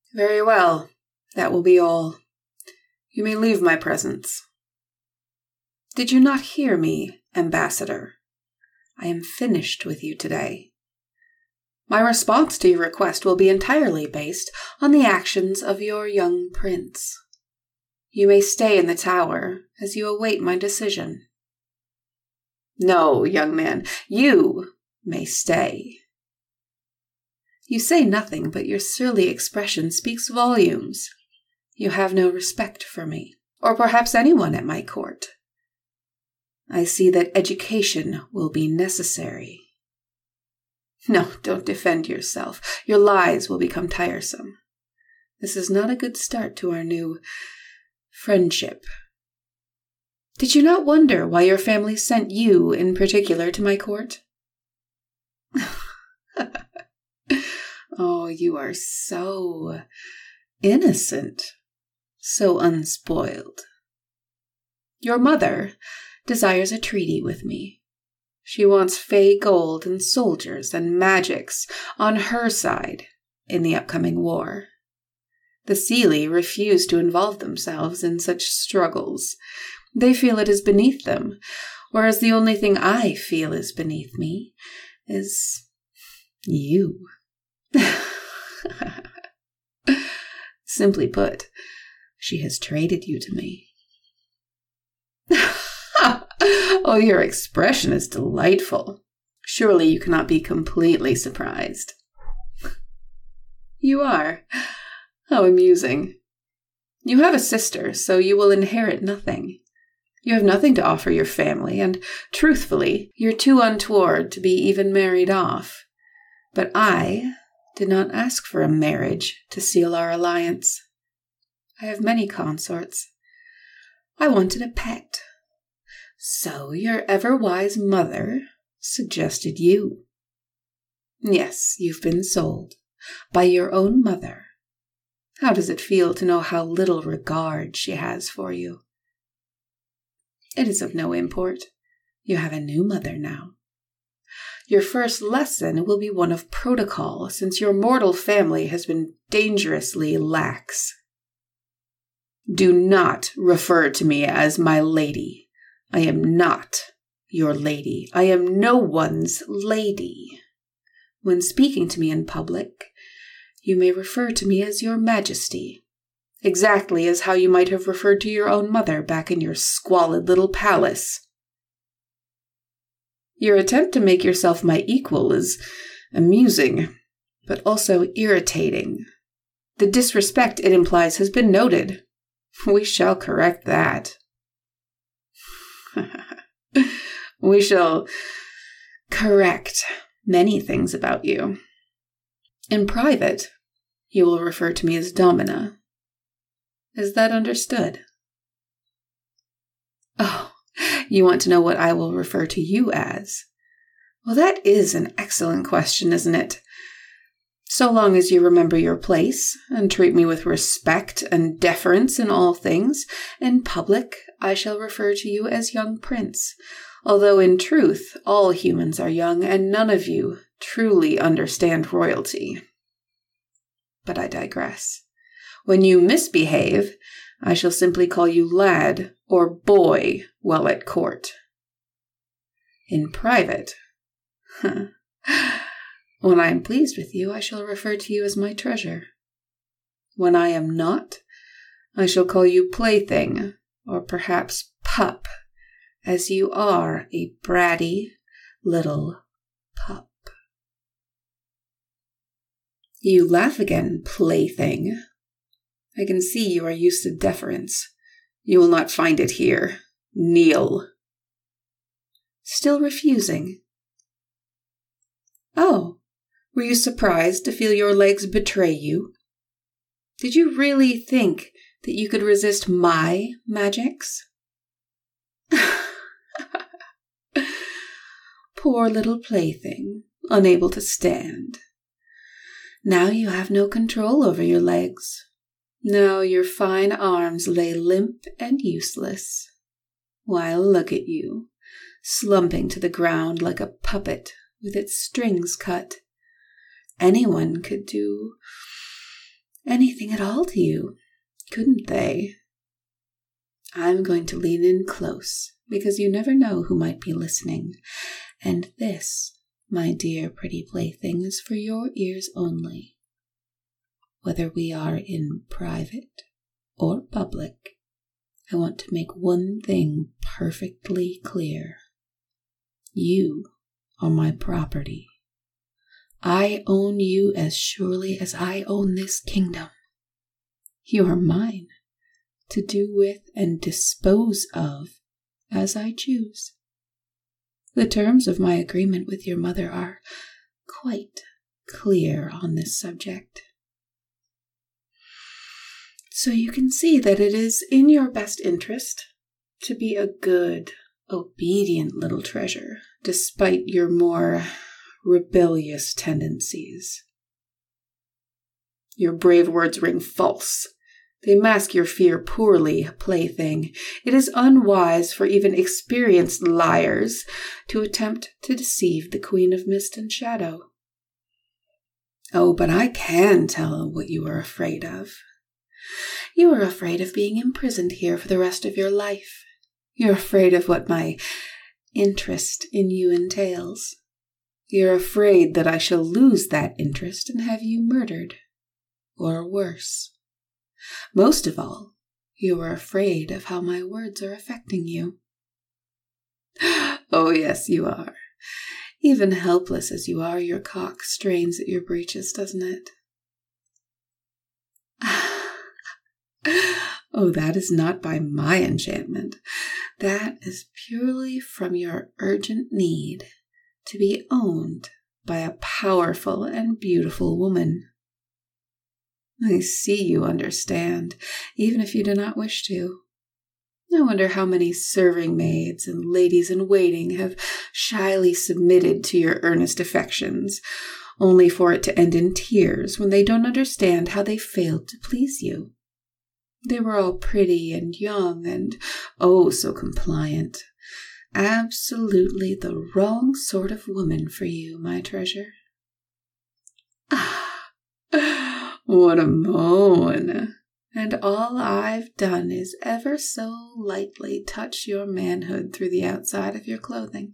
Very well. That will be all. You may leave my presence. Did you not hear me, Ambassador? I am finished with you today. My response to your request will be entirely based on the actions of your young prince. You may stay in the tower as you await my decision. No, young man, you may stay. You say nothing, but your surly expression speaks volumes. You have no respect for me, or perhaps anyone at my court. I see that education will be necessary. No, don't defend yourself. Your lies will become tiresome. This is not a good start to our new friendship. Did you not wonder why your family sent you in particular to my court? Oh, you are so innocent, so unspoiled. Your mother desires a treaty with me. She wants fey gold and soldiers and magics on her side in the upcoming war. The Seelie refuse to involve themselves in such struggles. They feel it is beneath them, whereas the only thing I feel is beneath me is you. Simply put, she has traded you to me. Oh, your expression is delightful. Surely you cannot be completely surprised. You are. How amusing. You have a sister, so you will inherit nothing. You have nothing to offer your family, and, truthfully, you're too untoward to be even married off. But I did not ask for a marriage to seal our alliance. I have many consorts. I wanted a pet. So your ever-wise mother suggested you. Yes, you've been sold by your own mother. How does it feel to know how little regard she has for you? It is of no import. You have a new mother now. Your first lesson will be one of protocol, since your mortal family has been dangerously lax. Do not refer to me as my lady. I am not your lady. I am no one's lady. When speaking to me in public, you may refer to me as your majesty, exactly as how you might have referred to your own mother back in your squalid little palace. Your attempt to make yourself my equal is amusing, but also irritating. The disrespect it implies has been noted. We shall correct that. We shall correct many things about you. In private, you will refer to me as Domina. Is that understood? Oh, you want to know what I will refer to you as? Well, that is an excellent question, isn't it? So long as you remember your place and treat me with respect and deference in all things, in public I shall refer to you as young prince, although in truth all humans are young and none of you truly understand royalty. But I digress. When you misbehave, I shall simply call you lad or boy while at court. In private, when I am pleased with you, I shall refer to you as my treasure. When I am not, I shall call you plaything, or perhaps pup, as you are a bratty little pup. You laugh again, plaything. I can see you are used to deference. You will not find it here. Kneel. Still refusing? Oh, were you surprised to feel your legs betray you? Did you really think that you could resist my magics? Poor little plaything, unable to stand. Now you have no control over your legs. Now your fine arms lay limp and useless. While look at you, slumping to the ground like a puppet with its strings cut. Anyone could do anything at all to you, couldn't they? I'm going to lean in close, because you never know who might be listening, and this, my dear pretty plaything, is for your ears only. Whether we are in private or public, I want to make one thing perfectly clear. You are my property. I own you as surely as I own this kingdom. You are mine, to do with and dispose of as I choose. The terms of my agreement with your mother are quite clear on this subject. So you can see that it is in your best interest to be a good, obedient little treasure, despite your more rebellious tendencies. Your brave words ring false. They mask your fear poorly, plaything. It is unwise for even experienced liars to attempt to deceive the Queen of Mist and Shadow. Oh, but I can tell what you are afraid of. You are afraid of being imprisoned here for the rest of your life. You're afraid of what my interest in you entails. You're afraid that I shall lose that interest and have you murdered. Or worse. Most of all, you are afraid of how my words are affecting you. Oh, yes, you are. Even helpless as you are, your cock strains at your breeches, doesn't it? Oh, that is not by my enchantment. That is purely from your urgent need to be owned by a powerful and beautiful woman. I see you understand, even if you do not wish to. I wonder how many serving maids and ladies in waiting have shyly submitted to your earnest affections, only for it to end in tears when they don't understand how they failed to please you. They were all pretty and young and oh so compliant. Absolutely the wrong sort of woman for you, my treasure. What a moan! And all I've done is ever so lightly touch your manhood through the outside of your clothing.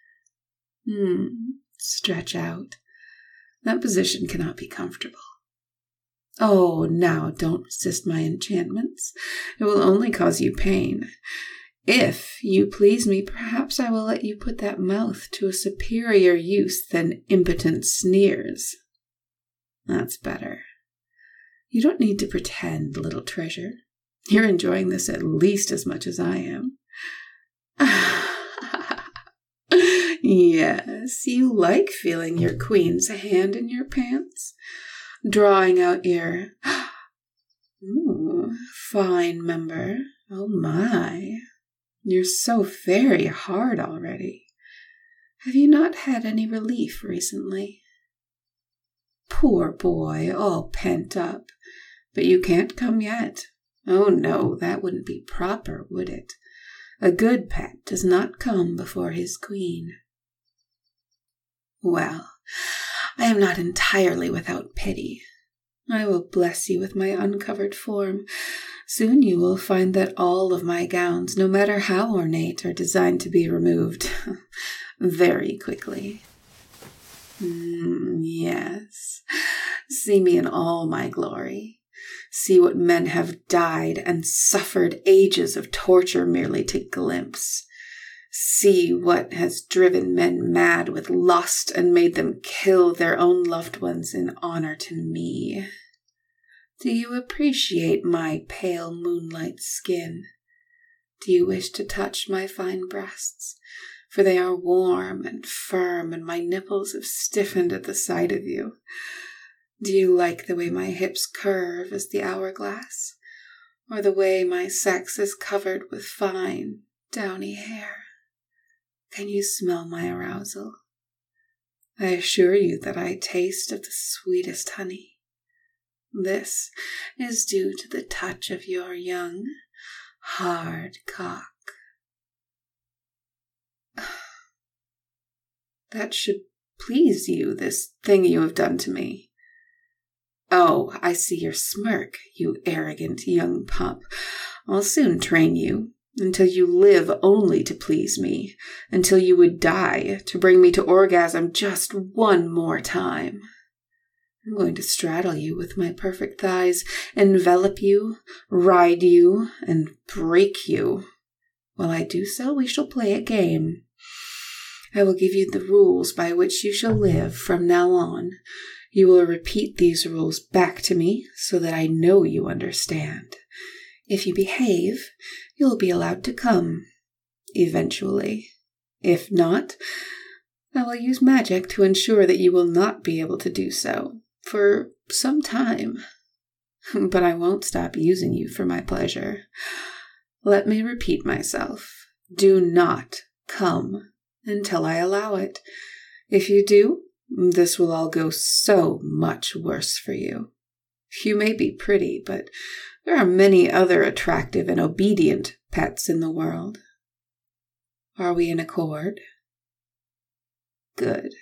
Stretch out. That position cannot be comfortable. Oh, now don't resist my enchantments. It will only cause you pain. If you please me, perhaps I will let you put that mouth to a superior use than impotent sneers. That's better. You don't need to pretend, little treasure. You're enjoying this at least as much as I am. Yes, you like feeling your queen's hand in your pants, drawing out your fine member. Oh my, you're so very hard already. Have you not had any relief recently? Poor boy, all pent up. But you can't come yet. Oh no, that wouldn't be proper, would it? A good pet does not come before his queen. Well, I am not entirely without pity. I will bless you with my uncovered form. Soon you will find that all of my gowns, no matter how ornate, are designed to be removed very quickly. Yes, see me in all my glory. See what men have died and suffered ages of torture merely to glimpse. See what has driven men mad with lust and made them kill their own loved ones in honor to me. Do you appreciate my pale moonlight skin? Do you wish to touch my fine breasts? For they are warm and firm, and my nipples have stiffened at the sight of you. Do you like the way my hips curve as the hourglass, or the way my sex is covered with fine, downy hair? Can you smell my arousal? I assure you that I taste of the sweetest honey. This is due to the touch of your young, hard cock. That should please you, this thing you have done to me. Oh, I see your smirk, you arrogant young pup. I'll soon train you, until you live only to please me, until you would die to bring me to orgasm just one more time. I'm going to straddle you with my perfect thighs, envelop you, ride you, and break you. While I do so, we shall play a game. I will give you the rules by which you shall live from now on. You will repeat these rules back to me so that I know you understand. If you behave, you will be allowed to come, eventually. If not, I will use magic to ensure that you will not be able to do so for some time. But I won't stop using you for my pleasure. Let me repeat myself. Do not come until I allow it. If you do, this will all go so much worse for you. You may be pretty, but there are many other attractive and obedient pets in the world. Are we in accord? Good.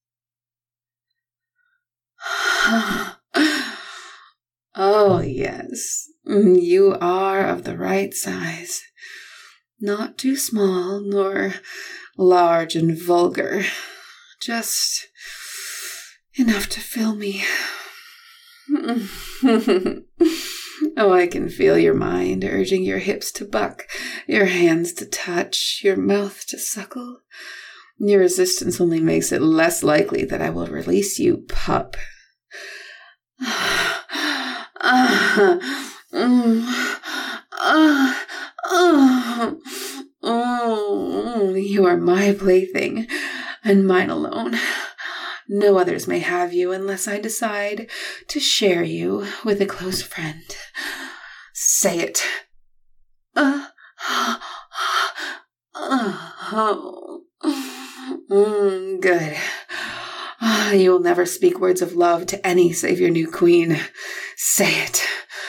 Oh, yes, you are of the right size. Not too small, nor large and vulgar. Just enough to fill me. Oh, I can feel your mind urging your hips to buck, your hands to touch, your mouth to suckle. Your resistance only makes it less likely that I will release you, pup. You are my plaything, and mine alone. No others may have you unless I decide to share you with a close friend. Say it. Good. You will never speak words of love to any save your new queen. Say it.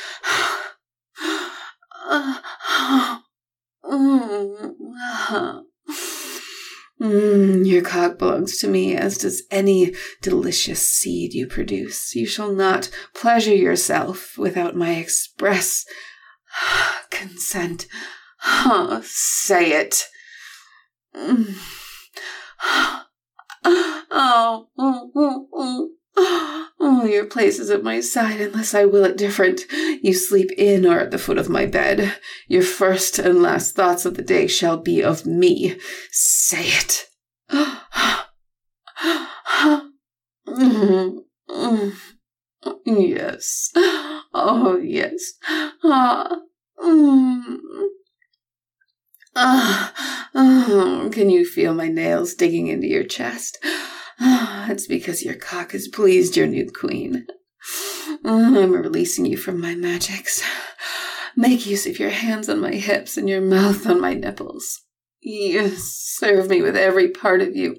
Your cock belongs to me, as does any delicious seed you produce. You shall not pleasure yourself without my express consent. Say it. Your place is at my side unless I will it different. You sleep in or at the foot of my bed. Your first and last thoughts of the day shall be of me. Say it. Yes. Oh, yes. Can you feel my nails digging into your chest? It's because your cock has pleased your new queen. I'm releasing you from my magics. Make use of your hands on my hips and your mouth on my nipples. Yes, serve me with every part of you.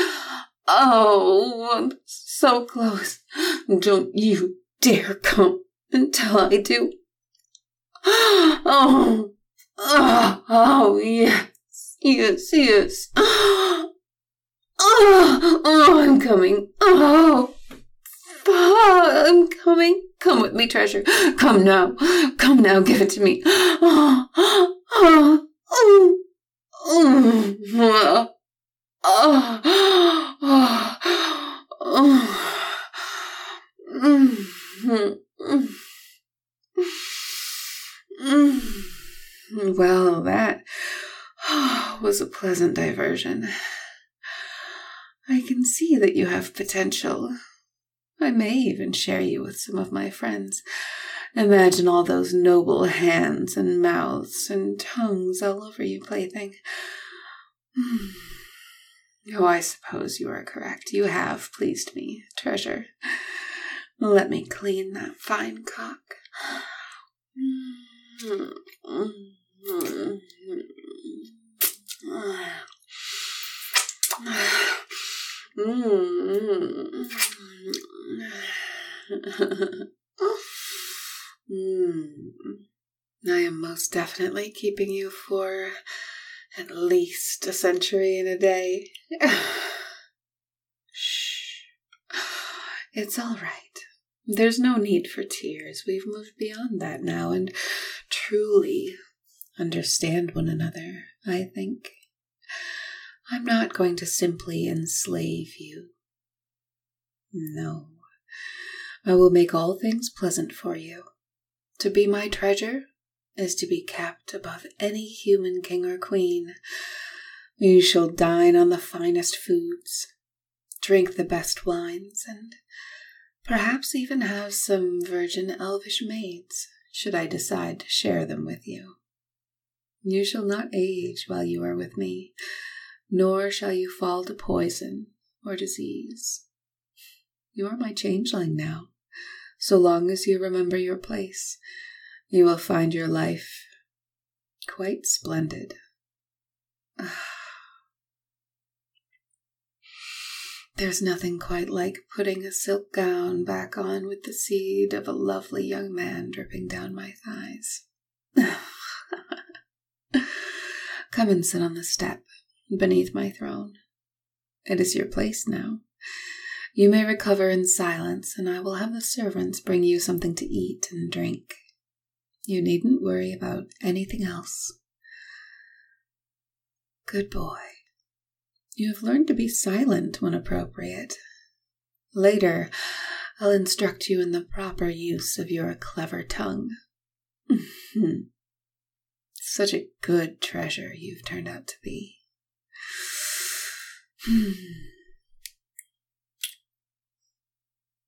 Oh, I'm so close. Don't you dare come until I do. Oh, yes, yes, yes. Oh, I'm coming. Oh, I'm coming. Come with me, treasure. Come now. Come now, give it to me. Well, that was a pleasant diversion. I can see that you have potential. I may even share you with some of my friends. Imagine all those noble hands and mouths and tongues all over you, plaything. Oh, I suppose you are correct. You have pleased me, treasure. Let me clean that fine cock. I am most definitely keeping you for at least a century and a day. Shh. It's all right. There's no need for tears. We've moved beyond that now and truly understand one another, I think. I'm not going to simply enslave you. No, I will make all things pleasant for you. To be my treasure is to be kept above any human king or queen. You shall dine on the finest foods, drink the best wines, and perhaps even have some virgin elvish maids, should I decide to share them with you. You shall not age while you are with me, nor shall you fall to poison or disease. You are my changeling now. So long as you remember your place, you will find your life quite splendid. There's nothing quite like putting a silk gown back on with the seed of a lovely young man dripping down my thighs. Come and sit on the step beneath my throne. It is your place now. You may recover in silence, and I will have the servants bring you something to eat and drink. You needn't worry about anything else. Good boy. You have learned to be silent when appropriate. Later, I'll instruct you in the proper use of your clever tongue. Such a good treasure you've turned out to be.